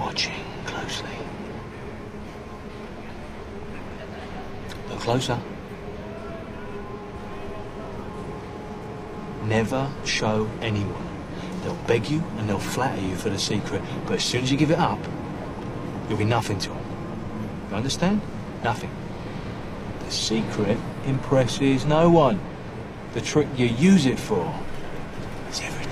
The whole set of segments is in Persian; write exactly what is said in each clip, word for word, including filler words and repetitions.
watching closely. Look closer. Never show anyone. They'll beg you and they'll flatter you for the secret, but as soon as you give it up, you'll be nothing to them. You understand? Nothing. The secret impresses no one. The trick you use it for is everything.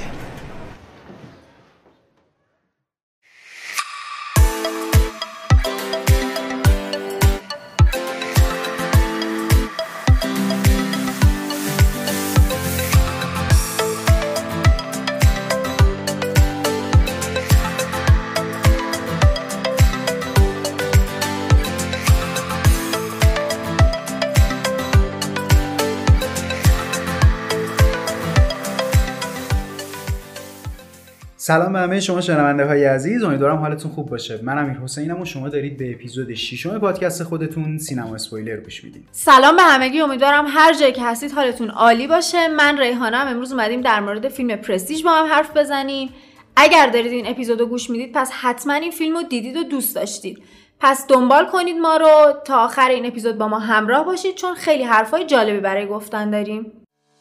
سلام به همه شما شنونده های عزیز، امیدوارم حالتون خوب باشه. من امیر حسینم و شما دارید به اپیزود ششم پادکست خودتون سینما اسپویلر گوش میدید. سلام به همگی، امیدوارم هر جایی که هستید حالتون عالی باشه. من ریحانه ام. امروز اومدیم در مورد فیلم پرستیژ با هم حرف بزنیم. اگر دارید این اپیزودو گوش میدید پس حتما این فیلمو دیدید و دوست داشتید. پس دنبال کنید ما رو تا آخر این اپیزود با ما همراه باشید، چون خیلی حرفای جالبی برای گفتن داریم.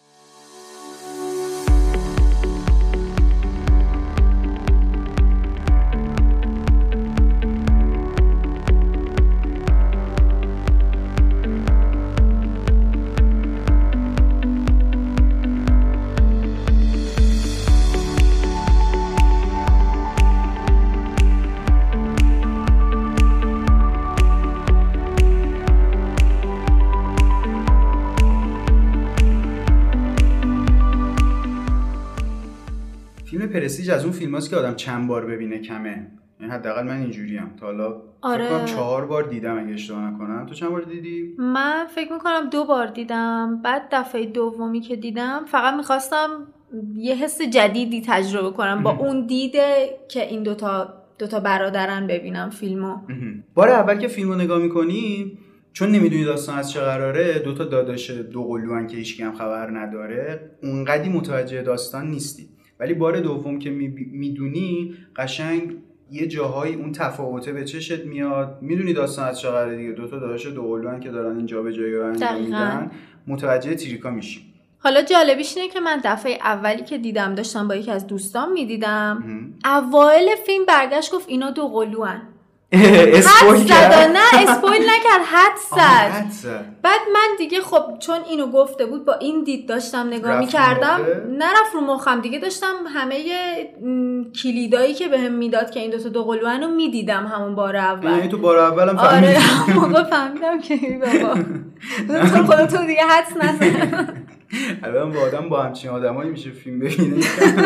پرستیژ از اون فیلماست که آدم چند بار ببینه کمه. یعنی حداقل من اینجوریم. تا حالا آره. فکر کنم چهار بار دیدم اگه اشتباه نکنم. تو چند بار دیدی؟ من فکر میکنم دو بار دیدم. بعد دفعه دومی که دیدم فقط میخواستم یه حس جدیدی تجربه کنم با اون دیده که این دوتا دوتا برادرن ببینم فیلمو. بار اول که فیلمو نگاه میکنی، چون نمیدونی داستان از چه قراره، دوتا داداش دو قلوان که هیچکی هم خبر نداره، اونقدی متوجه داستان نیستی. ولی بار دوم که میدونی قشنگ یه جاهایی اون تفاوته به چشت میاد، میدونی داستان از چه قراره دیگه. دوتا داداش دو قلوان که دارن اینجا به جایی انجام میدن، متوجه تریکا میشی. حالا جالبیش اینه که من دفعه اولی که دیدم داشتم با یکی از دوستان میدیدم، اوایل فیلم برگشت گفت اینا دو قلوان. اسپویل کرد؟ نه اسپویل نکرد، حد زد. بعد من دیگه خب چون اینو گفته بود با این دید داشتم نگاه میکردم، نرفت رو مخم دیگه. داشتم همه کلیدایی که بهم میداد که این دوتا دو قلوانو میدیدم همون بار اول. یعنی تو بار اولم فهمیدی؟ آره موقع فهمیدم که بابا تو خودتو دیگه حدس نزن. الان با آدم با همچین آدمایی میشه فیلم ببینه.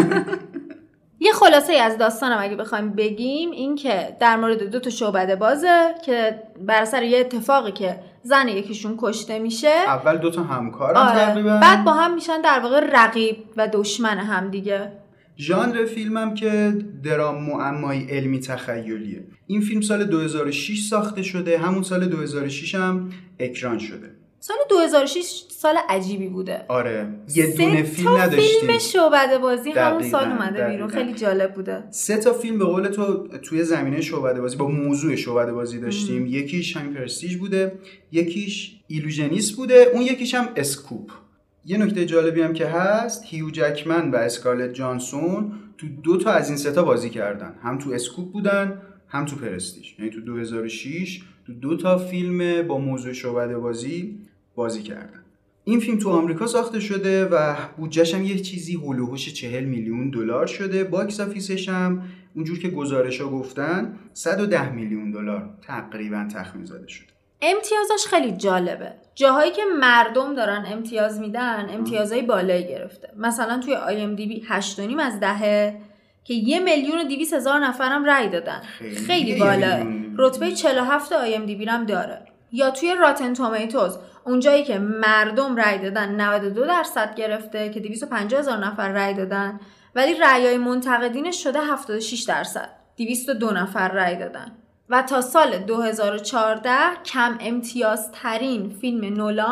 یه خلاصه از داستانم اگه بخوایم بگیم این که در مورد دو تا شعبده بازه که بر اثر یه اتفاقی که زن یکیشون کشته میشه، اول دو تا همکارن آره. تقریبا بعد با هم میشن در واقع رقیب و دشمن هم دیگه. ژانر فیلمم که درام معمایی علمی تخیلیه. این فیلم سال دو هزار و شش ساخته شده، همون سال دو هزار و شش هم اکران شده. سال دو هزار و شش سال عجیبی بوده. آره یه دونه فیلم نداشتیم. فیلم شعبده بازی همون سال اومده بیرون، خیلی جالب بوده. سه تا فیلم به قول تو توی زمینه شعبده بازی با موضوع شعبده بازی داشتیم. ام. یکیش همین پرستیژ بوده، یکیش ایلوژنیست بوده، اون یکیش هم اسکوپ. یه نکته جالبی هم که هست، هیو جکمن و اسکارلت جانسون تو دو تا از این سه تا بازی کردن. هم تو اسکوپ بودن، هم تو پرستیژ. یعنی تو دو هزار و شش تو دو تا فیلم با موضوع شعبده بازی بازی کردن. این فیلم تو آمریکا ساخته شده و بودجه‌ش هم یه چیزی هولوهوش چهل میلیون دلار شده. باکس آفیسش هم اونجور که گزارش‌ها گفتن صد و ده میلیون دلار تقریبا تخمین زده شده. امتیازش خیلی جالبه. جاهایی که مردم دارن امتیاز میدن امتیازهای بالایی گرفته. مثلا توی آی ام دی بی هشت و نیم از ده که یه میلیون و دویست هزار نفرم رای دادن. خیلی, خیلی بالا. رتبه چهل و هفت آی ام دی بی هم داره. یا توی راتن تومیتوز اونجایی که مردم رای دادن نود و دو درصد گرفته که دویست و پنجاه هزار نفر رای دادن، ولی رایای منتقدینش شده هفتاد و شش درصد، دویست و دو نفر رای دادن. و تا سال دو هزار و چهارده کم امتیاز ترین فیلم نولان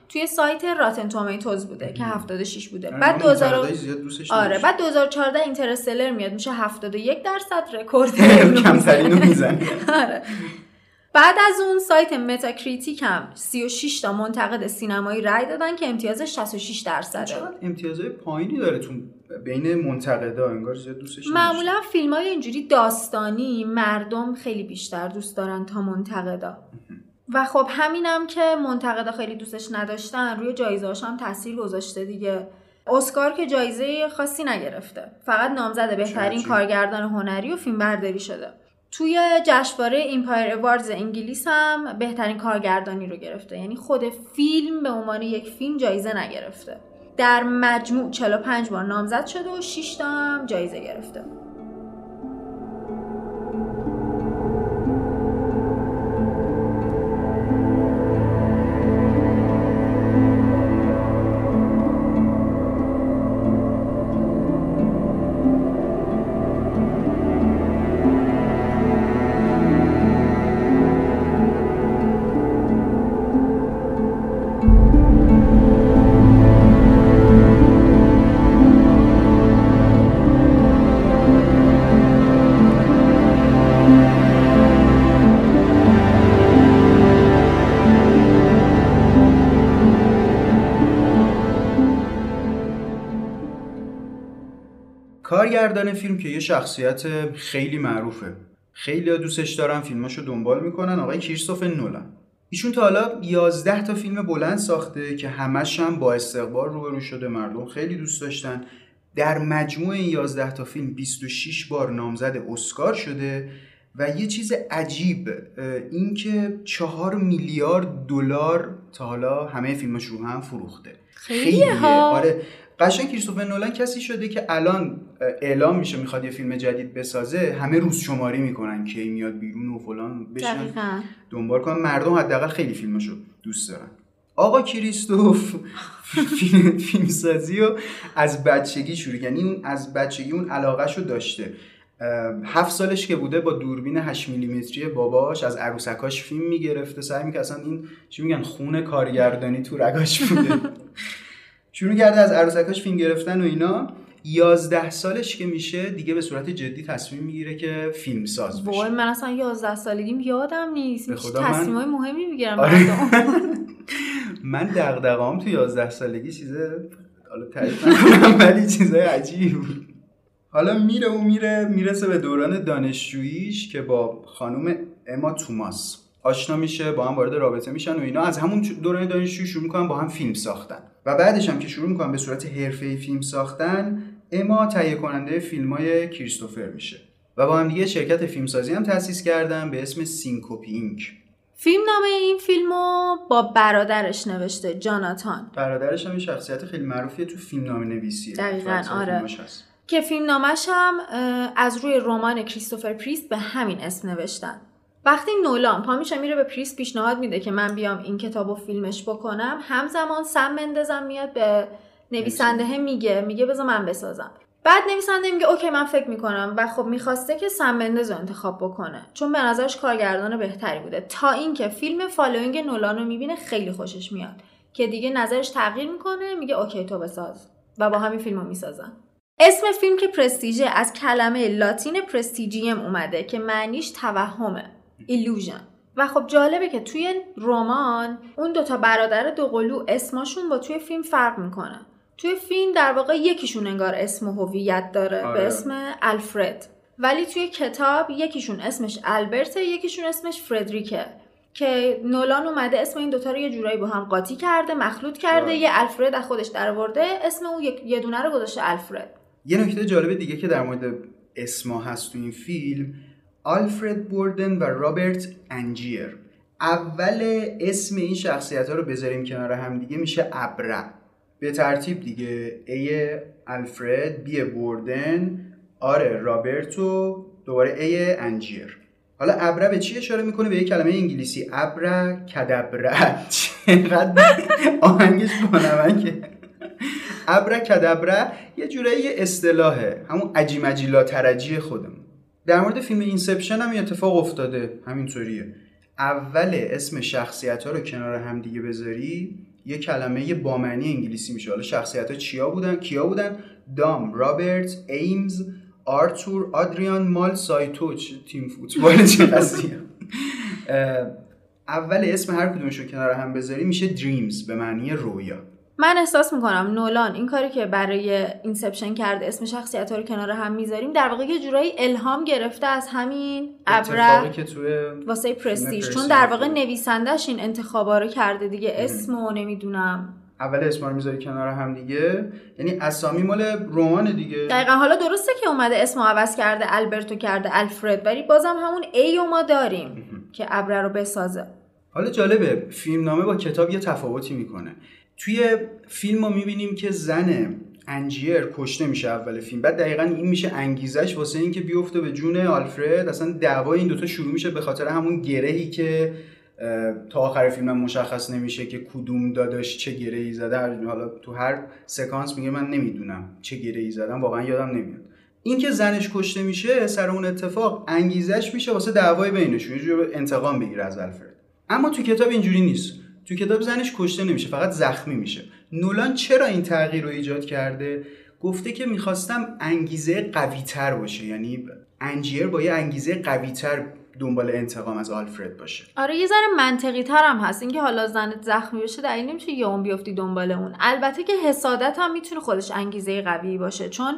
توی سایت راتن تومیتوز بوده که هفتاد و شش بوده. آره بعد دو هزار آره بعد دو هزار و چهارده اینترستلر میاد میشه هفتاد و یک درصد رکورد کمترینو میزنه. آره. بعد از اون سایت متاکریتیک هم سی و شش تا منتقد سینمایی رای دادن که امتیاز شصت و شش درصده. چقدر امتیازهای پایینی داره تو بین منتقدا، انگار زیاد دوستش نمیشه. معمولا فیلم‌های اینجوری داستانی مردم خیلی بیشتر دوست دارن تا منتقدا. و خب همینم که منتقدا خیلی دوستش نداشتن روی جایزه‌هاش هم تاثیر گذاشته دیگه. اسکار که جایزه خاصی نگرفته، فقط نامزد بهترین کارگردان هنری و فیلمبرداری شده. توی جشنواره ایمپایر اواردز انگلیس هم بهترین کارگردانی رو گرفته، یعنی خود فیلم به عنوان یک فیلم جایزه نگرفته. در مجموع چهل و پنج بار نامزد شده و شش تا هم جایزه گرفته. کارگردان فیلم که یه شخصیت خیلی معروفه، خیلی ها دوستش دارن، فیلماشو دنبال میکنن، آقای کریستوفر نولان. ایشون تا حالا یازده تا فیلم بلند ساخته که همش هم با استقبال روبرو شده، مردم خیلی دوست داشتن. در مجموع این یازده تا فیلم بیست و شش بار نامزد اسکار شده و یه چیز عجیب این که چهار میلیارد دلار تا حالا همه فیلماش رو هم فروخته. خیلیه ها. آره قشنگ کریستوفر نولان کسی شده که الان اعلام میشه میخواد یه فیلم جدید بسازه، همه روز شماری میکنن که میاد بیرون و فلان بشن دقیقاً دنبال کنن. مردم حداقل خیلی فیلمشو دوست دارن. آقا کریستوف فیلم فیلمسازی رو از بچگی شروع، یعنی اون از بچگی اون علاقهشو داشته. هفت سالش که بوده با دوربین هشت میلیمتری باباش از عروسکاش فیلم میگرفته، سعی میکنه اصلا این چی میگن خون کارگردانی تو رگاش بوده. شروع کرده از عروسکاش فیلم گرفتن و اینا. یازده سالش که میشه دیگه به صورت جدی تصمیم میگیره که فیلم ساز بشه. وای من اصلا یازده سالگیم یادم نیست. به خدا تصمیمای مهمی میگیرم. آره. من دغدغه‌ام تو یازده سالگی چیزه حالا تعریف نکنم ولی چیزای عجیبی بود. حالا میره و میره میرسه به دوران دانشجوییش که با خانم اما توماس آشنا میشه، با هم وارد رابطه میشن و اینا. از همون دوران دانشجویی شروع میکنن با هم فیلم ساختن و بعدش هم که شروع میکنن به صورت حرفه‌ای فیلم ساختن، اما تهیه کننده فیلم‌های کریستوفر میشه و با هم دیگه شرکت فیلمسازی هم تأسیس کردن به اسم سینکوپی اینک. فیلم نامه این فیلمو با برادرش نوشته، جاناتان. برادرش هم یه شخصیت خیلی معروفیه تو فیلم نامه نویسیه. دقیقاً آره. که فیلم نامش هم از روی رمان کریستوفر پریست به همین اسم نوشتن. وقتی نولان پا میشه میره به پریست پیشنهاد میده که من بیام این کتابو فیلمش بکنم، همزمان سم مندزم میاد به نویسنده میگه میگه بذار من بسازم. بعد نویسنده میگه اوکی من فکر میکنم و خب میخواسته که سم مندز رو انتخاب بکنه چون به نظرش کارگردان بهتری بوده. تا اینکه فیلم فالوینگ نولان رو میبینه خیلی خوشش میاد که دیگه نظرش تغییر میکنه، میگه اوکی تو بساز و با همین فیلمو میسازن. اسم فیلم که پرستیژه از کلمه لاتین پرستیجیم اومده که معنیش توهمه، ایلوژن. و خب جالبه که توی رمان اون دوتا برادر دوقلو اسمشون با توی فیلم فرق میکنه. توی فیلم در واقع یکیشون انگار اسم و هویت داره آره. به اسم الفرد، ولی توی کتاب یکیشون اسمش البرته یکیشون اسمش فردریکه که نولان اومده اسم این دوتا رو یه جورایی با هم قاطی کرده، مخلوط کرده آره. یه الفرد از خودش درآورده، اسم اون یه دونه رو گذاشته الفرد. یه نکته جالب دیگه که در مورد اسما هست تو این فیلم، آلفرد بوردن و رابرت انجیر. اول اسم این شخصیت ها رو بذاریم کنار هم دیگه میشه ابره به ترتیب دیگه، ای آلفرد، بی بوردن، آره رابرت و دوباره ای انجیر. حالا ابره به چی اشاره میکنه؟ به یک کلمه انگلیسی، ابره کدبره. چقدر آهنگش بانمکه. ابره کدبره یه جورایی اصطلاحه، همون عجی مجی لا ترجی خودمون. در مورد فیلم اینسپشن هم اتفاق افتاده همینطوریه. اول اسم شخصیت ها رو کنار هم دیگه بذاری یه کلمه با معنی انگلیسی میشه. حالا شخصیت‌ها چیا بودن؟ کیا بودن؟ دام، رابرت، ایمز، آرتور، آدریان، مال، سایتو. تیم فوتبال چه قضیه. اول اسم هر کدومشو کنار هم بذاری میشه دریمز به معنی رویا. من احساس میکنم نولان این کاری که برای اینسپشن کرده، اسم شخصیت‌ها رو کنار هم میذاریم، در واقع یه جورایی الهام گرفته از همین ابره که توی واسه پرستیژ، چون در واقع نویسندش این انتخابا رو کرده دیگه. اسمو نمیدونم اول اسما رو میذاری کنار هم دیگه، یعنی اسامی مال رمان دیگه. دقیقاً. حالا درسته که اومده اسمو عوض کرده، البرتو کرده الفرد، ولی بازم همون ای ما داریم که ابره رو بسازه. حالا جالبه فیلمنامه با کتاب یه تفاوتی میکنه. توی فیلم ما میبینیم که زن انجیر کشته میشه اول فیلم، بعد دقیقاً این میشه انگیزش واسه این که بیفته به جون آلفرد. اصلا دعوای این دوتا شروع میشه به خاطر همون گرهی که تا آخر فیلم هم مشخص نمیشه که کدوم داداش چه گرهی زده. حالا تو هر سکانس میگه من نمیدونم چه گرهی زدم، واقعا یادم نمیاد. این که زنش کشته میشه سر اون اتفاق انگیزش میشه واسه دعوای بینشون، یه جوری انتقام بگیره از آلفرد. اما تو کتاب اینجوری نیست. تو کتاب زنش کشته نمیشه، فقط زخمی میشه. نولان چرا این تغییر رو ایجاد کرده؟ گفته که میخواستم انگیزه قوی‌تر باشه، یعنی انجیر با یه انگیزه قوی‌تر دنبال انتقام از آلفرد باشه. آره یه ذره منطقی تر هم هست. اینکه حالا زنت زخمی بشه دلیل نمیشه یه اون بیفتی دنبال اون. البته که حسادت هم میتونه خودش انگیزه قوی باشه، چون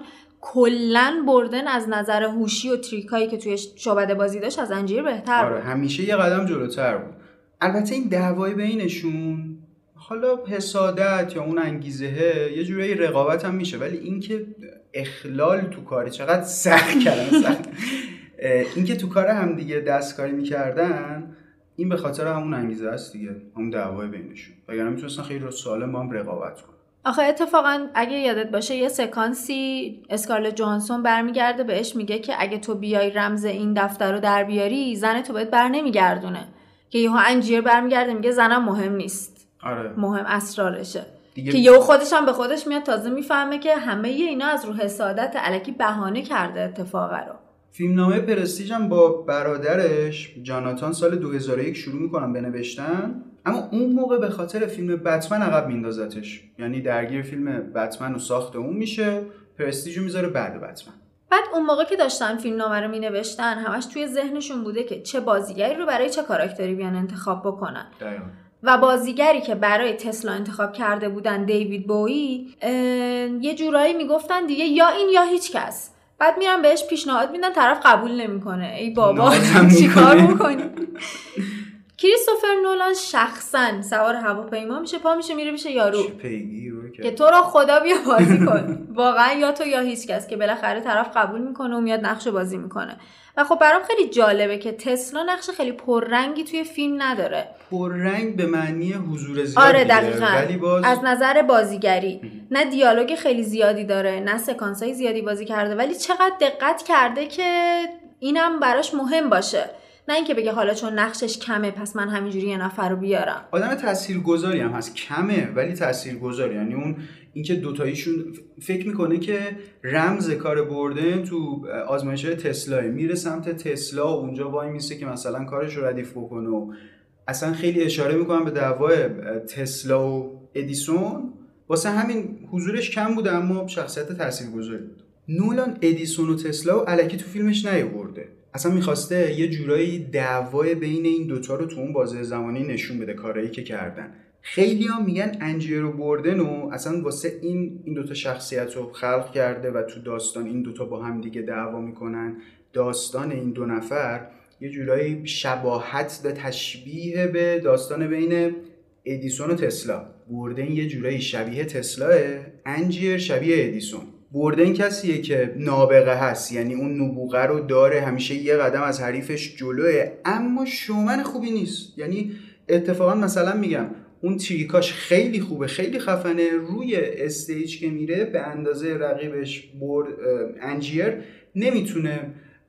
کلن بردن از نظر هوشی و تریکایی که توی شعبده بازی داشت از انجیر بهتر بود. آره همیشه یه قدم جلوتر بود. البته این دعوای بینشون، حالا حسادت یا اون انگیزه یه جوری رقابت هم میشه، ولی اینکه اخلال تو کاری چقدر سخت کردن سخت اینکه تو کار هم دیگه دستکاری میکردن، این به خاطر همون انگیزه است دیگه، همون دعوای بینشون. وگرنه میتونستن خیلی رو سالم با هم رقابت کنن. آخه اتفاقا اگه یادت باشه یه سکانسی اسکارلت جوهانسون برمیگرده بهش میگه که اگه تو بیای رمز این دفتر رو در بیاری زن تو بهت بر نمیگردونه، که یهو انجیر برمیگرده میگه زنم مهم نیست. آره. مهم اسرارشه دیگه. که یهو خودش هم به خودش میاد تازه میفهمه که همه اینا از رو حسادت الکی بهانه کرده اتفاقا رو. فیلمنامه پرستیژ هم با برادرش جاناتان سال دو هزار و یک شروع میکنن به نوشتن، اما اون موقع به خاطر فیلم بتمن عقب میندازتش، یعنی درگیر فیلم بتمن و ساخت اون میشه، پرستیژو میذاره بعد بتمن. بعد اون موقع که داشتن فیلمنامه رو مینوشتن همش توی ذهنشون بوده که چه بازیگری رو برای چه کاراکتری بیان انتخاب بکنن. دقیقا. و بازیگری که برای تسلا انتخاب کرده بودن دیوید بویی، یه جورایی میگفتن دیگه یا این یا هیچ کس. بعد میرن بهش پیشنهاد میدن، طرف قبول نمیکنه. ای بابا چیکار میکنی؟ کریستوفر نولان شخصا سوار هواپیما میشه، پا میشه میره پیش یارو که تو را خدا بیا بازی کن. واقعا یا تو یا هیچ کس، که بالاخره طرف قبول میکنه و میاد نقش بازی میکنه. و خب برام خیلی جالبه که تسلا نقش خیلی پررنگی توی فیلم نداره. پررنگ به معنی حضور زیادی. آره دقیقاً. ولی باز از نظر بازیگری نه دیالوگ خیلی زیادی داره، نه سکانس‌های زیادی بازی کرده، ولی چقدر دقت کرده که اینم براش مهم باشه. نه اینکه بگه حالا چون نقشش کمه پس من همینجوری یه نفر رو بیارم. آدم تاثیرگذاری هم هست، کمه ولی تاثیرگذاری. یعنی اون اینکه دوتاییشون فکر میکنه که رمز کار بردن تو آزمایش‌های تسلا، میره سمت تسلا و اونجا وای میسته که مثلا کارش رو ردیف بکنه و اصلا خیلی اشاره میکنن به دعوای تسلا و ادیسون. واسه همین حضورش کم بوده اما شخصیت تاثیرگذاری بود. نولان ادیسون و تسلا و الکی تو فیلمش نیاورده، اصلا میخواسته یه جورایی دعوای بین این دوتا رو تو اون بازه زمانی نشون بده، کارهایی که کردن. خیلی ها میگن انجیرو بردن و اصلا واسه این این دوتا شخصیت رو خلق کرده و تو داستان این دوتا با هم دیگه دعوا میکنن. داستان این دو نفر یه جورایی شباهت و تشبیه به داستان بین ادیسون و تسلا. بردن یه جورایی شبیه تسلاه، انجیر شبیه ادیسون. بردن کسیه که نابغه هست، یعنی اون نبوغه رو داره، همیشه یه قدم از حریفش جلوه، اما شومن خوبی نیست. یعنی اتفاقا مثلا میگم اون تریکاش خیلی خوبه، خیلی خفنه، روی استیج که میره به اندازه رقیبش برد انجیر نمیتونه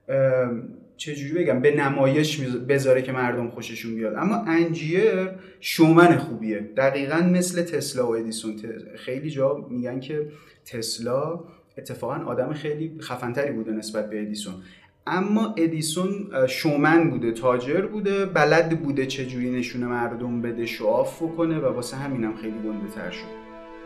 چجوری بگم به نمایش بذاره که مردم خوششون بیاد. اما انجیر شومن خوبیه، دقیقاً مثل تسلا و ادیسون. خیلی جا میگن که تسلا اتفاقاً آدم خیلی خفن‌تری بوده نسبت به ادیسون. اما ادیسون شومن بوده، تاجر بوده، بلد بوده چجوری نشونه مردم بده، شعاف کنه و واسه همینم خیلی گنده تر شد.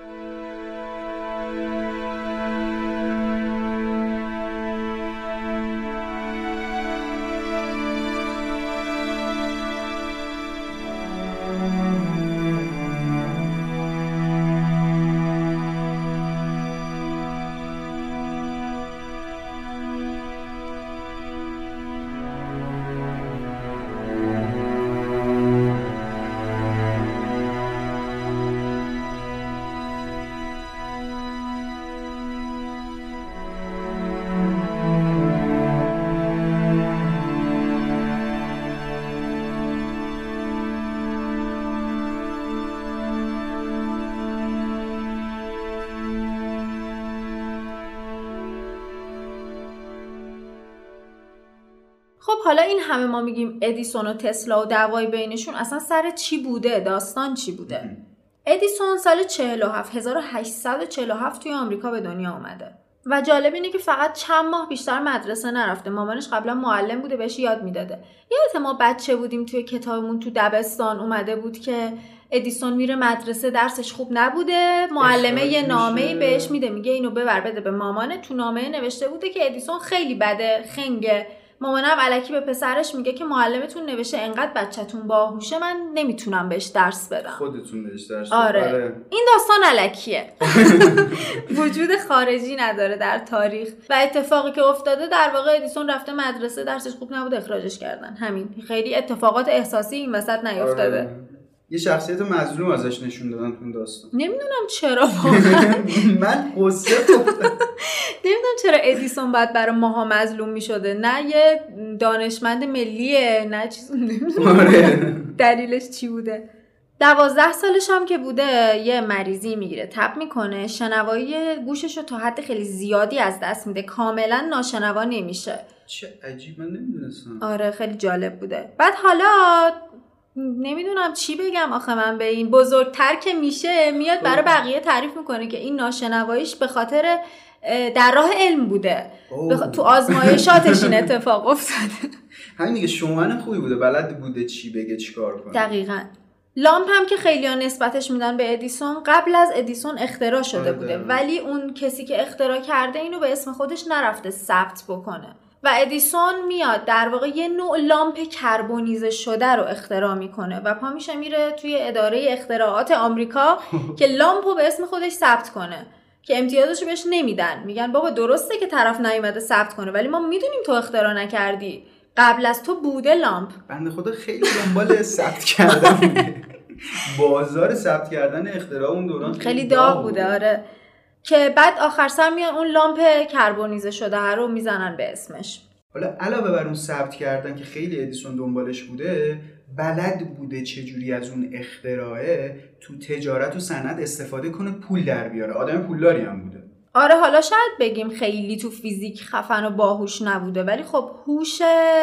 خب حالا این همه ما میگیم ادیسون و تسلا و دعوای بینشون اصلا سر چی بوده؟ داستان چی بوده؟ ادیسون سال چهل و هفت هزار و هشتصد و چهل و هفت توی آمریکا به دنیا اومده و جالب اینه که فقط چند ماه بیشتر مدرسه نرفته. مامانش قبلا معلم بوده، بهش یاد میداده. یادت ما بچه بودیم توی کتابمون تو دبستان اومده بود که ادیسون میره مدرسه، درسش خوب نبوده، معلمه یه نامه‌ای بهش میده، میگه اینو ببر بده به مامانه. تو نامه نوشته بوده که ادیسون خیلی بده، خنگه. مامانم الکی به پسرش میگه که معلمتون نوشته انقدر بچه‌تون باهوشه، من نمیتونم بهش درس بدم. خودتون بهش درس بدید. آره. آره. این داستان الکیه. وجود خارجی نداره در تاریخ و اتفاقی که افتاده در واقع ادیسون رفته مدرسه، درسش خوب نبوده، اخراجش کردن. همین. خیلی اتفاقات احساسی این وسط نیافتاده. آره. یه شخصیت مظلوم ازش نشون دادن تو داستان. نمیدونم چرا واقعا. من قصه گفتم. نمیدونم چرا ادیسون باید برای ماها مظلوم میشده. نه یه دانشمند ملیه، نه چیز نمیدونم. دلیلش چی بوده؟ دوازده سالش هم که بوده یه مریضی میگیره، تب میکنه، شنوایی گوشش رو تا حد خیلی زیادی از دست میده، کاملا ناشنوا نمیشه. چه عجیب، من نمیدونستم. آره خیلی جالب بوده. بعد حالا نمیدونم چی بگم آخه من به این بزرگتر که میشه میاد برای بقیه تعریف میکنه که این ناشنواییش به خاطر در راه علم بوده، بخ... تو آزمایشاتش این اتفاق افتاده. همین دیگه، شومن خوبی بوده، بلد بوده چی بگه چی کار کنه. دقیقاً. لامپ هم که خیلی ها نسبتش میدن به ادیسون، قبل از ادیسون اختراع شده آره بوده، ولی اون کسی که اختراع کرده اینو به اسم خودش نرفته ثبت بکنه و ادیسون میاد در واقع یه نوع لامپ کربونیزه شده رو اختراع میکنه و پا میشه میره توی اداره اختراعات آمریکا که لامپو به اسم خودش ثبت کنه که امتیازشو بهش نمیدن. میگن بابا درسته که طرف نیومده ثبت کنه، ولی ما میدونیم تو اختراع نکردی، قبل از تو بوده لامپ. بنده خدا خیلی دنبال ثبت کردن بوده. بازار ثبت کردن اختراع اون دوران خیلی, خیلی داغ بوده. بوده. آره. که بعد آخر سر میان اون لامپ کربونیزه شده رو میزنن به اسمش. حالا علاوه بر اون ثبت کردن که خیلی ادیسون دنبالش بوده، بلد بوده چجوری از اون اختراعه تو تجارت و صنعت استفاده کنه، پول در بیاره. آدم پولداری هم بوده. آره حالا شاید بگیم خیلی تو فیزیک خفن و باهوش نبوده، ولی خب هوش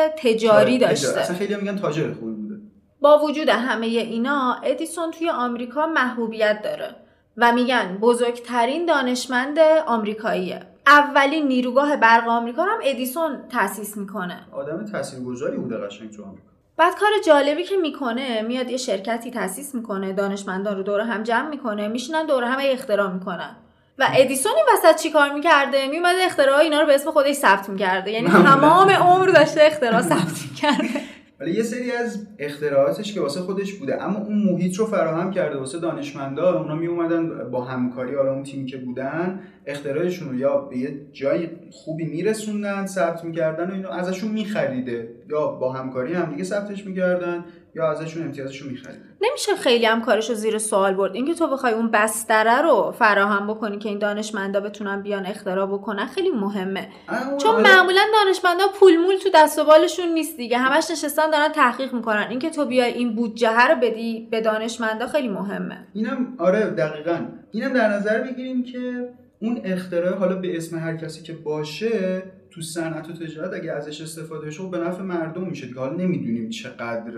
تجاری داشته. تجار. اصلا خیلی هم میگن تاجر خوبی بوده. با وجود همه اینا ادیسون توی آمریکا محبوبیت داره و میگن بزرگترین دانشمند آمریکاییه. اولین نیروگاه برق آمریکا هم ادیسون تأسیس میکنه. آدم تاثیرگذاری بوده قشنگ تو آمریکا. بعد کار جالبی که میکنه، میاد یه شرکتی تأسیس میکنه، دانشمندان رو دور هم جمع میکنه، میشینن دور هم اختراع میکنن. و ادیسون این وسط چی کار میکرده؟ میومده اختراع اینا رو به اسم خودش ثبت میکرده. یعنی تمام عمر داشته اختراع ثبت میکرده. ولی یه سری از اختراعاتش که واسه خودش بوده، اما اون محیط رو فراهم کرده واسه دانشمندا. اونا می اومدن با همکاری، حالا اون تیمی که بودن، اختراعشون رو یا به یه جای خوبی میرسوندن، ثبت میکردن و اینو ازشون میخریده، یا با همکاری هم دیگه ثبتش میکردن یا ازشون امتیازشو میخریده. نمیشه خیلی هم کارشو زیر سوال برد. اینکه تو بخوای اون بستره رو فراهم بکنی که این دانشمندا بتونن بیان اختراع بکنن خیلی مهمه. چون آره. معمولا دانشمندا پول مول تو دست و بالشون نیست دیگه، همش نشستن دارن تحقیق میکنن. اینکه تو بیای این بودجه رو بدی به دانشمندا خیلی مهمه. اینم آره دقیقاً. اینم در نظر بگیریم که اون اختراع حالا به اسم هر کسی که باشه تو صنعت و تجارت اگه ازش استفاده بشه به نفع مردم میشه دیگه. حالا نمیدونیم چقدر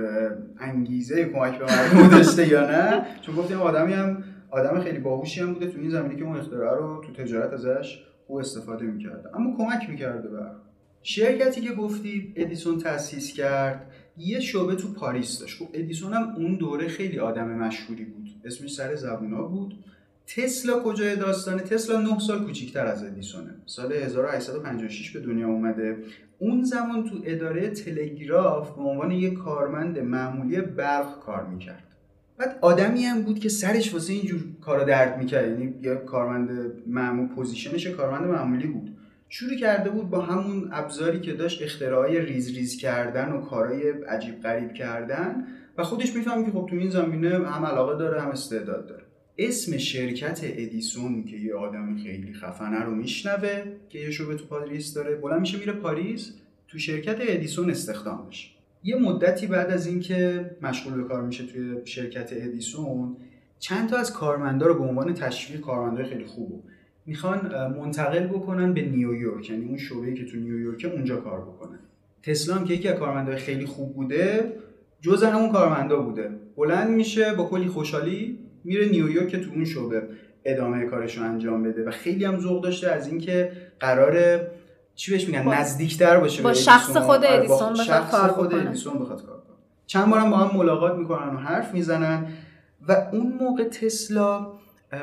انگیزه کمک به مردم داشته یا نه، چون گفتیم آدمی هم آدم خیلی باهوشی هم بوده تو این زمینه که اون اختراع رو تو تجارت ازش خوب استفاده میکرده، اما کمک میکرده. بر شرکتی که گفتی ادیسون تأسیس کرد یه شعبه تو پاریس داشت. خب ادیسون هم اون دوره خیلی آدم مشهوری بود، اسمش سر زبونا بود. تسلا کجای داستانه؟ تسلا نه سال کوچیک‌تر از ادیسونه، سال هزار و هشتصد و پنجاه و شش به دنیا اومده. اون زمان تو اداره تلگراف به عنوان یک کارمند معمولی برق کار میکرد. بعد آدمی هم بود که سرش واسه اینجور کارا درد میکرد، یعنی یه کارمند معمول، پوزیشنش کارمند معمولی بود. شروع کرده بود با همون ابزاری که داشت اختراعای ریز ریز کردن و کارهای عجیب غریب کردن و خودش میفهمه که خب تو این زمینه هم علاقه داره هم استعداد داره. اسم شرکت ادیسون که یه آدم خیلی خفنه رو میشنوه که یه شعبه تو پاریس داره، بلند میشه میره پاریس تو شرکت ادیسون استخدام بشه. یه مدتی بعد از اینکه مشغول به کار میشه توی شرکت ادیسون، چند تا از کارمندا رو به عنوان تشویق، کارمندای خیلی خوبو میخوان منتقل بکنن به نیویورک، یعنی اون شعبه‌ای که تو نیویورک اونجا کار بکنن. تسلا هم که یکی از کارمندای خیلی خوب بوده، جزء همون کارمندا بوده. بلند میشه با کلی خوشحالی میره نیویورک که تو اون شعبه ادامه کارش رو انجام بده و خیلی هم ذوق داشته از اینکه قراره چی بهش میگن نزدیکتر باشه با به شخص خود ادیسون، ادیسون بخواد کار خود بکنه. ادیسون بخواد کار کنه. چند بارم با هم ملاقات میکنن و حرف میزنن و اون موقع تسلا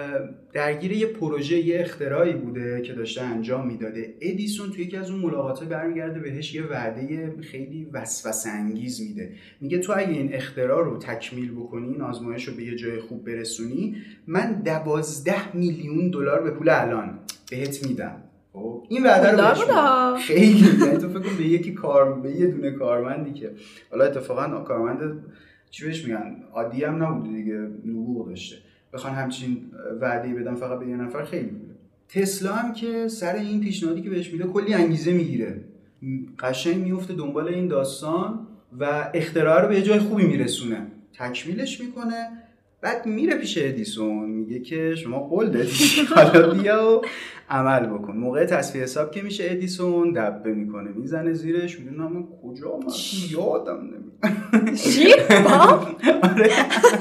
درگیر یه پروژه، یه اختراعی بوده که داشته انجام میداده. ادیسون توی یکی از اون ملاقات‌ها برمیگرده بهش یه وعده خیلی وسوسه انگیز میده. میگه تو اگه این اختراع رو تکمیل بکنی، این آزمایش رو به یه جای خوب برسونی، من دوازده میلیون دلار به پول الان بهت میدم. خب این وعده رو بهش میده. خیلی یعنی تو فکر کن به یکی کار به یه دونه کارمندی که حالا اتفاقا کارمند چی بهش میگن عادی هم نبوده دیگه، نبوغ داشته، بخوان همچین وعده‌ای بدن فقط به یه نفر خیلی بوده. تسلا هم که سر این پیشنهادی که بهش میده کلی انگیزه میگیره، قشنگ میفته دنبال این داستان و اختراع رو به جای خوبی میرسونه، تکمیلش میکنه. بعد میره پیش ادیسون میگه که شما قول دادی، حالا بیا و عمل بکن. موقع تصفیه حساب که میشه ادیسون دبه میکنه، میزنه زیرش، میدونه من کجا من یادم نمیاد چی؟ آره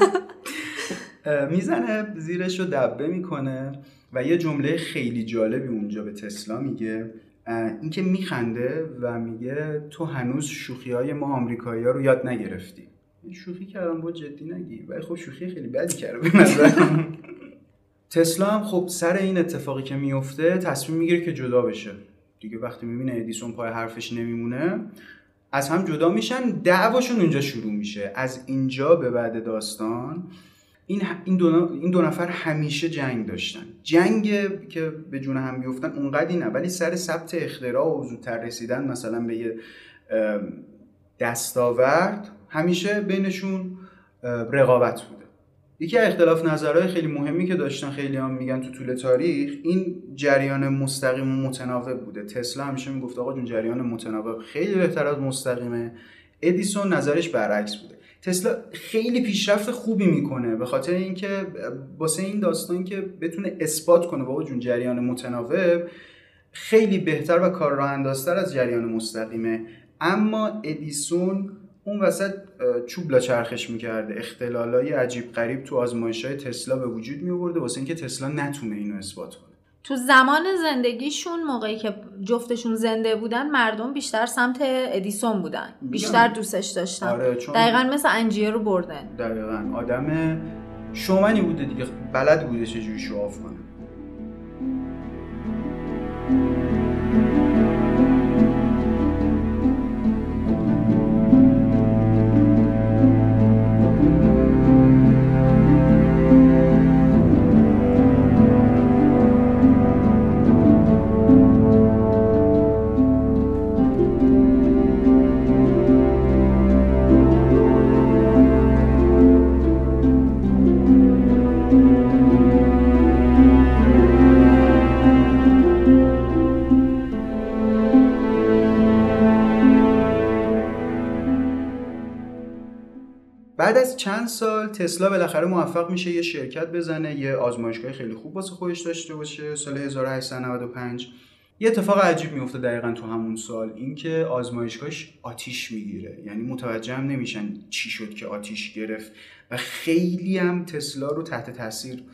میزنه زیرش رو دبه میکنه و یه جمله خیلی جالبی اونجا به تسلا میگه، اینکه میخنده و میگه تو هنوز شوخی‌های ما آمریکایی‌ها رو یاد نگرفتی. شوخی کردم با جدی نگی، ولی خب شوخی خیلی بدی کرده به نظرم. تسلا هم خب سر این اتفاقی که میفته تصمیم میگیره که جدا بشه دیگه. وقتی میبینه ادیسون پای حرفش نمیمونه از هم جدا میشن، دعواشون اونجا شروع میشه. از اینجا به بعد داستان این این دو این دو نفر همیشه جنگ داشتن. جنگ که به جون هم بیفتن اونقدی نه، ولی سر ثبت اختراع و زودتر رسیدن مثلا به یه دستاورد همیشه بینشون رقابت بوده. یکی از اختلاف نظرهای خیلی مهمی که داشتن، خیلی هم میگن تو طول تاریخ، این جریان مستقیم و متناوب بوده. تسلا همیشه میگفت آقا جون جریان متناوب خیلی بهتر از مستقیمه. ادیسون نظرش برعکس بوده. تسلا خیلی پیشرفت خوبی میکنه به خاطر اینکه واسه این داستان که بتونه اثبات کنه بابا جون جریان متناوب خیلی بهتر و کار راه اندازتر از جریان مستقیمه. اما ادیسون اون وسط چوب لا چرخش میکرده، اختلالای عجیب غریب تو آزمایش‌های تسلا به وجود میآورده واسه اینکه تسلا نتونه اینو اثبات کنه. تو زمان زندگیشون موقعی که جفتشون زنده بودن مردم بیشتر سمت ادیسون بودن، بیشتر دوستش داشتن. آره دقیقاً مثل انجیر رو بردن. دقیقاً آدم شومنی بوده دیگه، بلد بوده چجوری شواف کنه. بعد از چند سال تسلا بالاخره موفق میشه یه شرکت بزنه، یه آزمایشگاه خیلی خوب واسه خودش داشته باشه. سال هزار و هشتصد و نود و پنج یه اتفاق عجیب میفته دقیقاً تو همون سال، اینکه آزمایشگاهش آتیش میگیره. یعنی متوجه هم نمیشن چی شد که آتیش گرفت و خیلی هم تسلا رو تحت تاثیر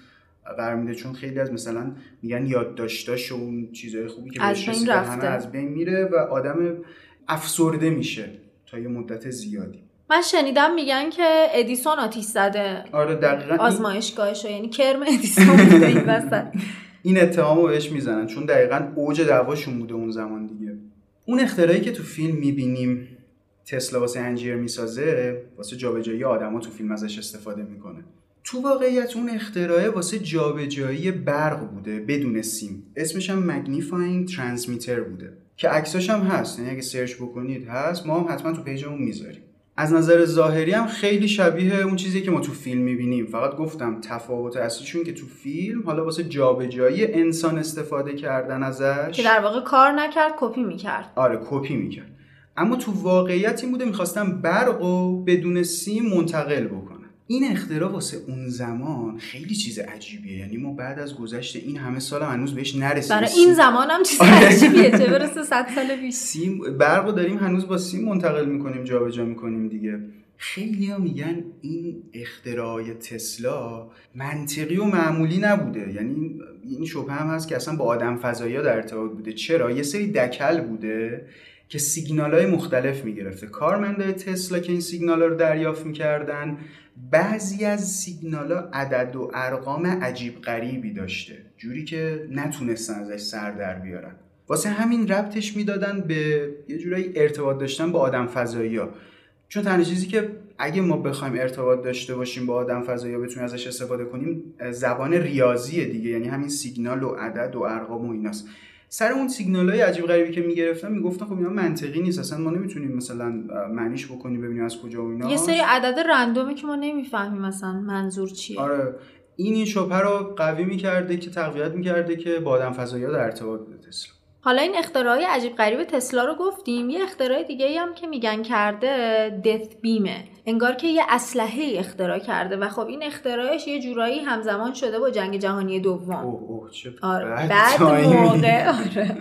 قرار میده، چون خیلی از مثلا میگن یادداشتاش و اون چیزای خوبی که از بهش بین رسیده رفته، همه از بین میره و آدم افسرده میشه تا یه مدت زیادی. من شنیدم میگن که ادیسون آتیش زده آره دقیقاً آزمایشگاهشو، یعنی کرم ادیسون بوده این وسط. این اتهامو بهش میزنن چون دقیقاً اوج دعواشون بوده اون زمان دیگه. اون اختراعی که تو فیلم میبینیم تسلا واسه انجیر میسازه، واسه جابجایی آدما تو فیلم ازش استفاده میکنه. تو واقعیت اون اختراع واسه جابجایی برق بوده بدون سیم. اسمش هم مگنیفاینگ ترانسمیتر بوده که عکساش هم هست، یعنی اگه سرچ بکنید هست، ما هم حتما تو پیجمون میذاریم. از نظر ظاهری هم خیلی شبیه اون چیزی که ما تو فیلم میبینیم، فقط گفتم تفاوت اصلیشون که تو فیلم حالا واسه جابجایی انسان استفاده کردن ازش که در واقع کار نکرد، کپی میکرد. آره کپی میکرد. اما تو واقعیت این بوده میخواستن برقو بدون سیم منتقل بکنن. این اختراع واسه اون زمان خیلی چیز عجیبیه، یعنی ما بعد از گذشت این همه سال هم هنوز بهش نرسیدیم. برای این زمان هم چیز عجیبیه، چه برسه صد سال پیش. سیم برقو داریم هنوز با سیم منتقل میکنیم، جابجا میکنیم دیگه. خیلی ها میگن این اختراع تسلا منطقی و معمولی نبوده، یعنی این شبهه هم هست که اصلا با آدم فضایی ها در ارتباط بوده. چرا؟ یه سری دکل بوده که سیگنال‌های مختلف میگرفته. کارمندای تسلا که این سیگنال‌ها رو دریافت میکردن، بعضی از سیگنال‌ها عدد و ارقام عجیب غریبی داشته، جوری که نتونستن ازش سر در بیارن. واسه همین ربطش میدادن به یه جورایی ارتباط داشتن با آدم فضایی‌ها، چون تنها چیزی که اگه ما بخوایم ارتباط داشته باشیم با آدم فضایی‌ها بتونیم ازش استفاده کنیم زبان ریاضیه دیگه، یعنی همین سیگنال و عدد و ارقام و ایناست. سر اون سیگنال‌های عجیب غریبی که میگرفتن میگفتن خب اینا منطقی نیست، اصلا ما نمیتونیم مثلا معنیش بکنیم ببینیم از کجا و اینا. یه سری عدد رندومه که ما نمیفهمیم مثلا منظور چیه. آره این این شبهه رو قوی میکرده که تقویت میکرده که با آدم فضایی‌ها در ارتباط بوده تسلا. حالا این اختراعی عجیب غریب تسلا رو گفتیم، یه اختراع دیگه هم که میگن کرده دث بیمه، انگار که یه اسلحه اختراع کرده و خب این اختراعش یه جورایی همزمان شده با جنگ جهانی دوم. اوه اوه چه آره بعد موقع آره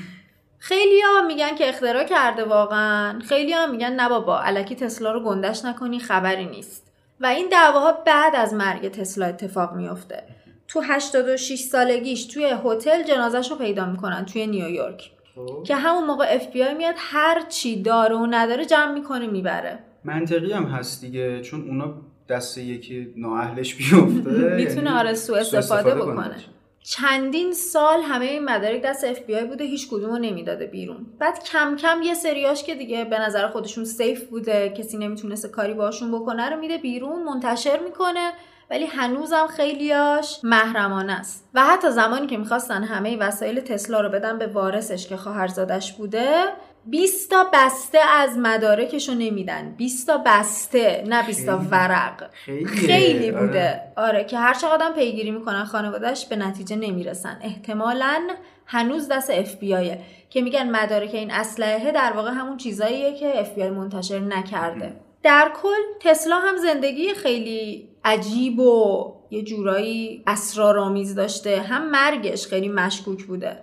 خیلی ها میگن که اختراع کرده واقعا، خیلی ها میگن نه بابا الکی تسلا رو گندش نکنی خبری نیست. و این دعواها بعد از مرگ تسلا اتفاق میفته. تو هشتاد و شش سالگیش توی هتل جنازش رو پیدا میکنن توی نیویورک که همون موقع اف بی آی میاد هر چی داره و نداره جمع میکنه میبره. منطقی هم هست دیگه، چون اونا دست یکی نااهلش بیفته میتونه آره سوء استفاده بکنه. چندین سال همه این مدارک دست اف بی آی بوده، هیچ کدومو نمیداده بیرون. بعد کم کم یه سریاش که دیگه به نظر خودشون سیف بوده، کسی نمیتونسته کاری باشون بکنه رو میده بیرون، منتشر میکنه، ولی هنوزم خیلیاش محرمانه است. و حتی زمانی که میخواستن همه وسایل تسلا رو بدن به وارثش که خواهرزادش بوده، بیست تا بسته از مدارکشو نمیدن. بیست تا بسته، نه بیست تا ورق. خیلی, خیلی بوده. آره. آره که هر چقدر هم پیگیری میکنن خانواده‌اش به نتیجه نمیرسن. احتمالاً هنوز دست اف بی آیه که میگن مدارک این اسلحه در واقع همون چیزاییه که اف بی آی منتشر نکرده. در کل تسلا هم زندگی خیلی عجیب و یه جورایی اسرارآمیز داشته، هم مرگش خیلی مشکوک بوده.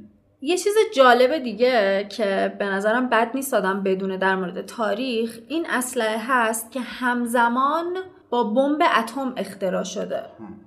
یه چیز جالب دیگه که به نظرم بد نیست آدم بدونه در مورد تاریخ، این اسلحه هست که همزمان با بمب اتم اختراع شده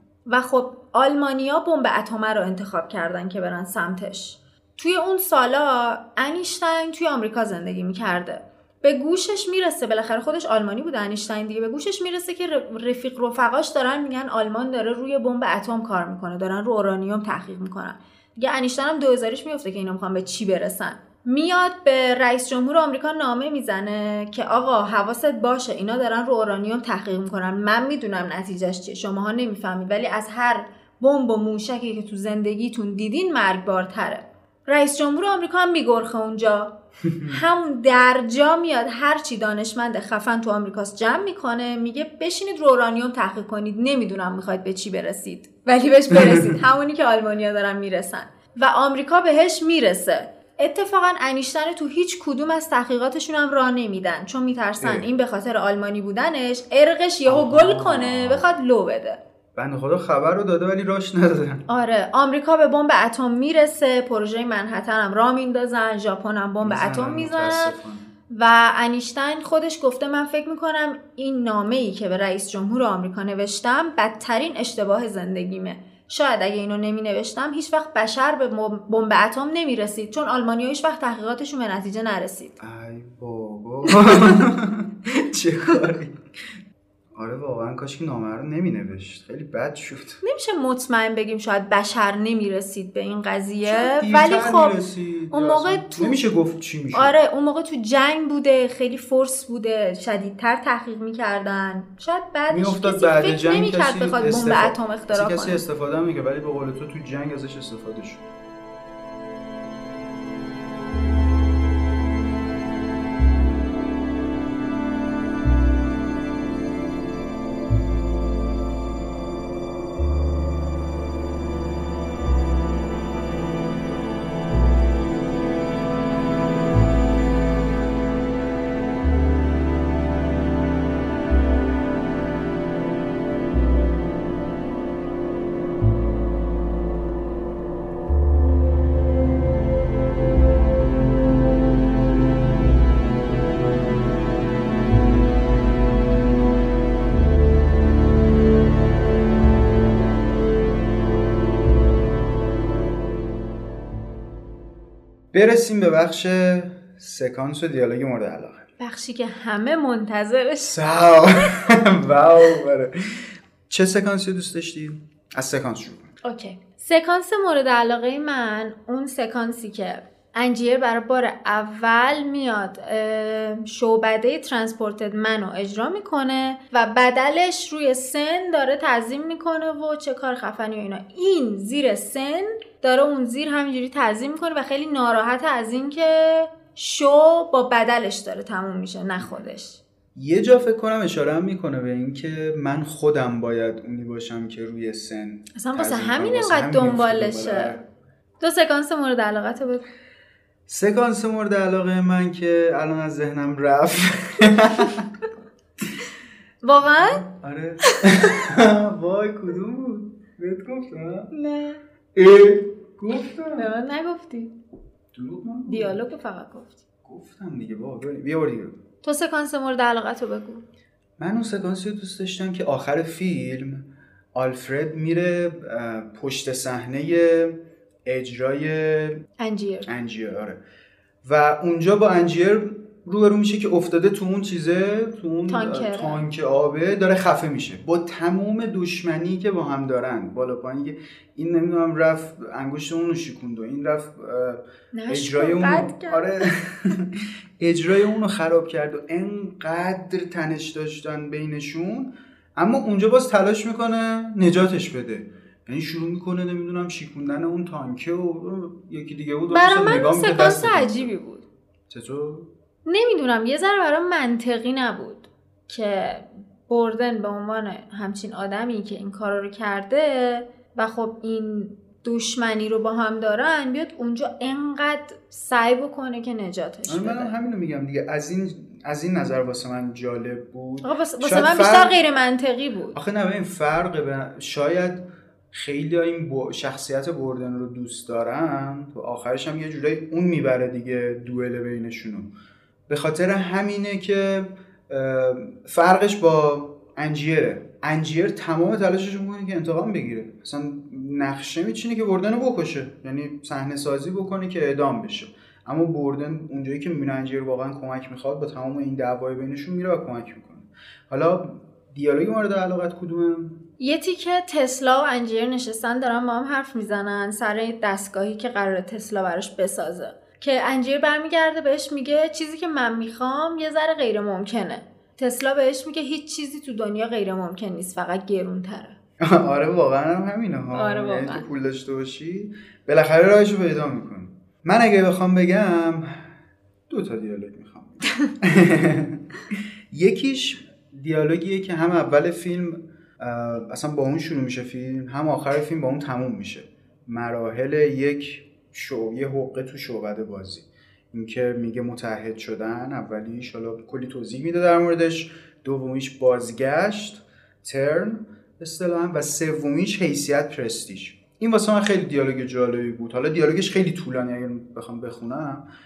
و خب آلمانیا بمب اتم رو انتخاب کردن که برن سمتش. توی اون سالا انیشتین توی آمریکا زندگی میکرده. به گوشش میرسه، بالاخره خودش آلمانی بود انیشتین دیگه، به گوشش میرسه که رفیق رفقاش دارن میگن آلمان داره روی بمب اتم کار میکنه، دارن رو اورانیوم تحقیق میکنن. دیگه انیشتین هم دو هزاریش میفته که اینا میخوان به چی برسن. میاد به رئیس جمهور آمریکا نامه میزنه که آقا حواست باشه اینا دارن رو اورانیوم تحقیق میکنن، من میدونم نتیجهش چیه، شماها نمیفهمید، ولی از هر بمب و موشکی که تو زندگیتون دیدین مرگبارتره. رئیس جمهور آمریکا هم میگرخه اونجا. همون درجا میاد هرچی دانشمند خفن تو آمریکاست جمع میکنه، میگه بشینید رو اورانیوم تحقیق کنید، نمیدونم میخواید به چی برسید ولی بهش برسید. همونی که آلمانیا دارن میرسن و آمریکا بهش میرسه. اتفاقا انیشتین تو هیچ کدوم از تحقیقاتشون هم راه نمیدن، چون میترسن این به خاطر آلمانی بودنش ارقش یهو گل کنه بخواد لو بده. بنده خدا خبر رو داده ولی راش ندادن. آره آمریکا به بمب اتم میرسه، پروژه منهتن هم راه میندازن، ژاپن هم بمب اتم میزنن و انیشتین خودش گفته من فکر میکنم این نامه‌ای که به رئیس جمهور آمریکا نوشتم بدترین اشتباه زندگیمه، شاید اگه اینو نمی نوشتم هیچ وقت بشر به بمب اتم نمی رسید، چون آلمانی‌ها هیچ وقت تحقیقاتشون به نتیجه نرسید. ای بابا چه کاری. آره واقعا کاش که نامه رو نمی نوشت، خیلی بد شد. نمیشه مطمئن بگیم شاید بشر نمی رسید به این قضیه، ولی خب اون موقع تو نمیشه گفت چی میشه. آره اون موقع تو جنگ بوده، خیلی فورس بوده، شدیدتر تحقیق میکردن، شاید بعدش کسی بعد فکر نمیکرد بخواد بمب اتم اختراع کنه. کسی استفاده میکنه ولی به قول تو تو جنگ ازش استفاده شد. برسیم به بخش سکانس و دیالوگ مورد علاقه، بخشی که همه منتظرش. ساو واو بره. چه سکانسی دوست داشتی؟ از سکانس شروع کنیم. اوکی. سکانس مورد علاقه من اون سکانسی که انجیر برای بار اول میاد شعبده ترانسپورتد منو اجرا میکنه و بدلش روی سن داره تعظیم میکنه و چه کار خفنی و اینا. این زیر سن داره اون زیر همینجوری تعظیم میکنه و خیلی ناراحت از این که شو با بدلش داره تموم میشه نه خودش. یه جا فکر کنم اشاره هم میکنه به این که من خودم باید اونی باشم که روی سن اصلا واسه همین اینقدر دنبالشه. دو سکانس مورد علاقه بگو. سکانس مورد علاقه من که الان از ذهنم رفت. واقعا؟ آره. وای کدوم بود؟ بهت گفتم؟ نه. ای گفتم. به من نگفتی. دروغ من؟ دیالوگو فقط گفتی. گفتم دیگه بابا بیا بار دیگه. تو سکانس مورد علاقه تو بگو. من اون سکانسی رو دوست داشتم که آخر فیلم آلفرد میره پشت صحنه اجرای انجیر انجیر آره و اونجا با انجیر روبرو میشه که افتاده تو اون چیزه، تو اون تانک آبه، داره خفه میشه با تمام دشمنی که با هم دارن بالا پایین، که این نمیدونم رفت انگشت اون رو شکوند و این رفت اجرای اون آره اجرای اون رو خراب کرد و انقدر تنش داشتن بینشون، اما اونجا باز تلاش میکنه نجاتش بده، یعنی شروع میکنه نمیدونم شیکوندن اون تانکه و یکی دیگه بود. برای من اون سکانس عجیبی بود. چطور؟ نمیدونم یه ذره برای منطقی نبود که بردن به عنوان همچین آدمی که این کارا رو کرده و خب این دشمنی رو با هم دارن بیاد اونجا انقدر سعی بکنه که نجاتش بده. من همینو میگم دیگه، از این از این نظر واسه من جالب بود. آقا واسه من بیشتر فرق... غیر منطقی بود. آخه نه این فرق به شاید خیلی ها این با شخصیت بردن رو دوست دارن و آخرش هم یه جورایی اون میبره دیگه دوئل بینشونو، به خاطر همینه که فرقش با انجیره. انجیر تمام تلاشش میکنه که انتقام بگیره، اصلا نقشه میچینه که بردن رو بکشه، یعنی صحنه سازی بکنه که اعدام بشه، اما بردن اونجایی که میبینه انجیر واقعا کمک میخواد با تمام این دعوای بینشون میره و کمک میکنه. حالا دیالوگ مورد علاقت کدومه؟ یه تیکه تسلا و انجیر نشستن دارن با هم حرف میزنن سر دستگاهی که قراره تسلا براش بسازه، که انجیر برمیگرده بهش میگه چیزی که من میخوام یه ذره غیر ممکنه. تسلا بهش میگه هیچ چیزی تو دنیا غیر ممکن نیست، فقط گرون تره. آره واقعا هم همینه ها. آره واقعا. یعنی تو پول داشته باشی بالاخره راهشو پیدا میکنی. من اگه بخوام بگم دو تا دیالوگ میخوام. یکیش دیالوگیه که هم اول فیلم اصلا با اون شروع میشه فیلم، هم آخر فیلم با اون تموم میشه. مراحل یک شو یه حقه تو شعبده بازی، اینکه میگه متحد شدن، اولیش حالا کلی توضیح میده در موردش، دومیش بازگشت ترن اصطلاحاً و سومیش حیثیت پرستیژ. این واسه من خیلی دیالوگ جالبی بود. حالا دیالوگش خیلی طولانی اگه بخوام بخونم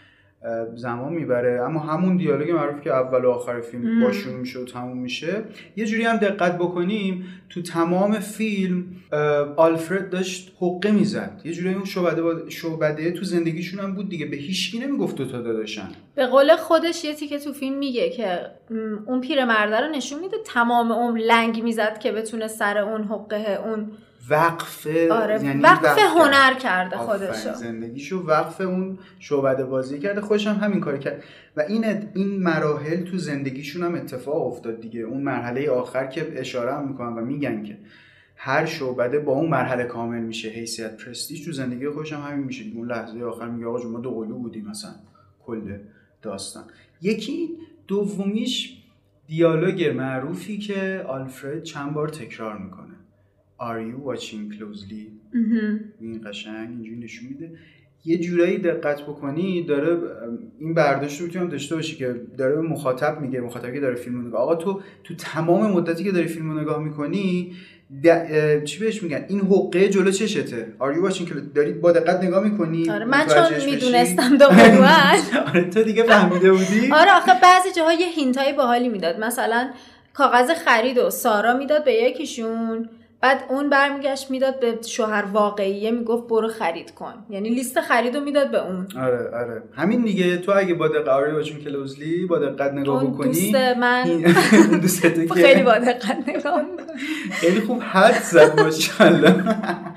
زمان میبره، اما همون دیالوگ معروف که اول و آخر فیلم با شروع میشه و تموم میشه، یه جوری هم دقت بکنیم تو تمام فیلم آلفرد داشت حقه میزد، یه جوری اون شعبده شعبده تو زندگیشون هم بود دیگه، به هیچکی نمیگفت دو تا داداشن. به قول خودش یه تیکه تو فیلم میگه که اون پیرمرده رو نشون میده تمام عمر لنگ میزد که بتونه سر اون حقه اون وقف آره یعنی وقف, وقف هنر کرده خودشو، زندگیشو وقف اون شعبده بازی کرده، خودش هم همین کار کرد و این این مراحل تو زندگیشون هم اتفاق افتاد دیگه. اون مرحله آخر که اشاره هم میکنن و میگن که هر شعبده با اون مرحله کامل میشه، حیثیت پرستیژ تو زندگی خودش هم همین میشه. اون لحظه آخر میگه آقا جون ما دو قلو بودیم مثلا کل داستان. یکی دومیش دیالوگ معروفی که آلفرد چند بار تکرار میکنه Are you watching closely؟ این قشنگ اینجوری نشون میده. یه جورایی دقت بکنی داره این برداشت رو میتونم داشته باشی که داره به مخاطب میگه، مخاطبی که داره فیلم رو نگاه، آقا تو تو تمام مدتی که داری فیلم رو نگاه میکنی چی بهش میگن این حقه جلو چشته. Are you watching closely؟ داری با دقت نگاه میکنی. آره من چون میدونستم دوباره آره تو دیگه فهمیده بودی. آره آخه بعضی جاها یه هینتای باحالی میداد، مثلا کاغذ خرید و سارا میداد به یکیشون، بعد اون برمیگشت میداد به شوهر واقعیه میگفت برو خرید کن، یعنی لیست خریدو میداد به اون. آره آره همین دیگه. تو اگه با دقت آره باشون کلوزلی با دقت نگاه بکنی دوست من اون دوسته که خیلی با دقت نگاه خیلی خوب حد زد ماشاءالله.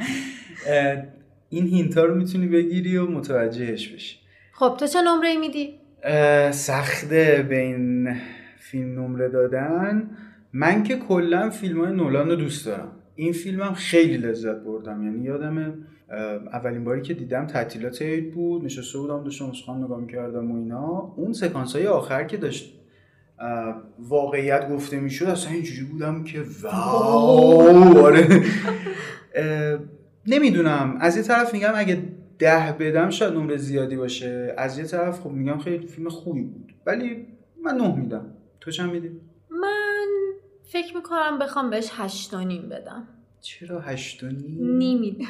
این هینتا رو میتونی بگیری و متوجهش بشی. خب تو چه نمره میدی؟ سخته به این فیلم نمره دادن. من که کلا فیلم‌های نولان رو دوست دارم، این فیلمم خیلی لذت بردم. یعنی یادمه اولین باری که دیدم تعطیلات عید بود، نشسته بودم داشتم اسخان نگاه می‌کردم و اینا، اون سکانس‌های آخر که داشت واقعیت گفته میشد اصلا اینجوری بودم که واو. آره نمیدونم، از یه طرف میگم اگه ده بدم شاید نمره زیادی باشه، از یه طرف خب میگم خیلی فیلم خوبی بود، ولی من نه میدم. تو چند میدی؟ من فکر میکنم بخوام بهش هشت و نیم بدم. چرا هشت و نیم؟ نیمیدم.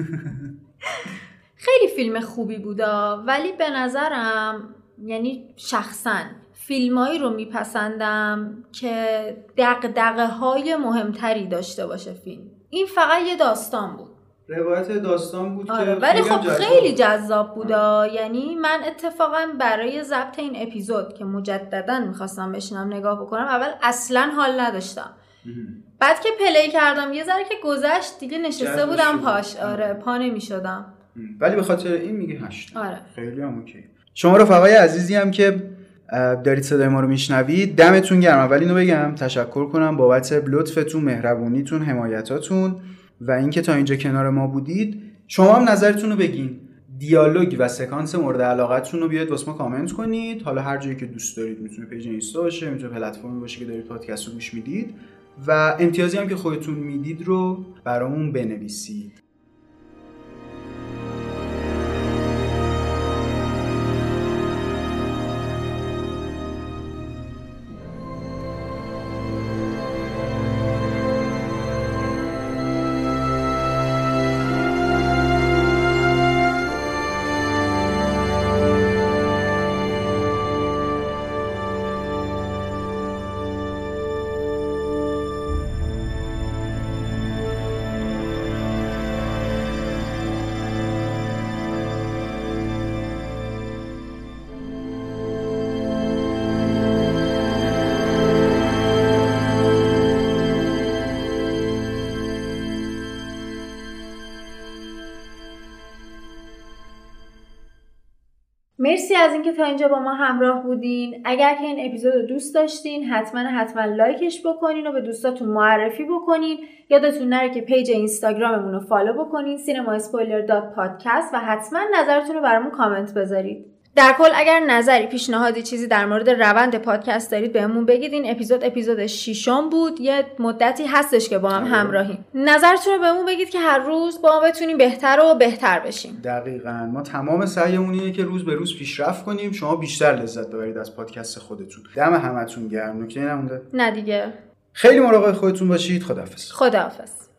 خیلی فیلم خوبی بودا، ولی به نظرم یعنی شخصا فیلمایی رو میپسندم که دغدغه های مهمتری داشته باشه فیلم. این فقط یه داستان بود، روایت داستان بود آره. که ولی خب خیلی جذاب بودا. یعنی من اتفاقا برای ضبط این اپیزود که مجددا میخواستم بشینم نگاه بکنم اول اصلا حال نداشتم، بعد که پلی کردم یه ذره که گذشت دیگه نشسته بودم پاش، آره پا نمیشدم، ولی به خاطر این میگه هشت. آره خیلی هم اوکی. شما رفقای عزیزی هم که دارید صدای ما رو میشنوید دمتون گرم. اول اینو بگم تشکر کنم بابت لطفتون، مهربونیتون، حمایتاتون و اینکه تا اینجا کنار ما بودید. شما هم نظرتون رو بگین، دیالوگ و سکانس مورد علاقتون رو بیاید واسه ما کامنت کنید. حالا هر جایی که دوست دارید، میتونه پیج اینستا باشه، میتونه پلتفرمی باشه که دارید پادکست رو گوش میدید و امتیازی هم که خودتون میدید رو برامون بنویسید. مرسی از اینکه تا اینجا با ما همراه بودین. اگر که این اپیزود رو دوست داشتین حتما حتما لایکش بکنین و به دوستاتون معرفی بکنین. یادتون نره که پیج اینستاگراممون رو فالو بکنین سینما اسپویلر دات پادکست و حتما نظرتون رو برامون کامنت بذارید. در کل اگر نظری، پیشنهادی، چیزی در مورد روند پادکست دارید بهمون بگید. این اپیزود اپیزود ششم بود، یه مدتی هستش که با هم همراهیم. نظرتون رو بهمون بگید که هر روز با ما بتونیم بهتر و بهتر بشیم. دقیقاً ما تمام سعیمون اینه که روز به روز پیشرفت کنیم، شما بیشتر لذت ببرید از پادکست خودتون. دم همتون گرم. نکته نمونده؟ نه دیگه. خیلی مراقب خودتون باشید. خداحافظ. خداحافظ.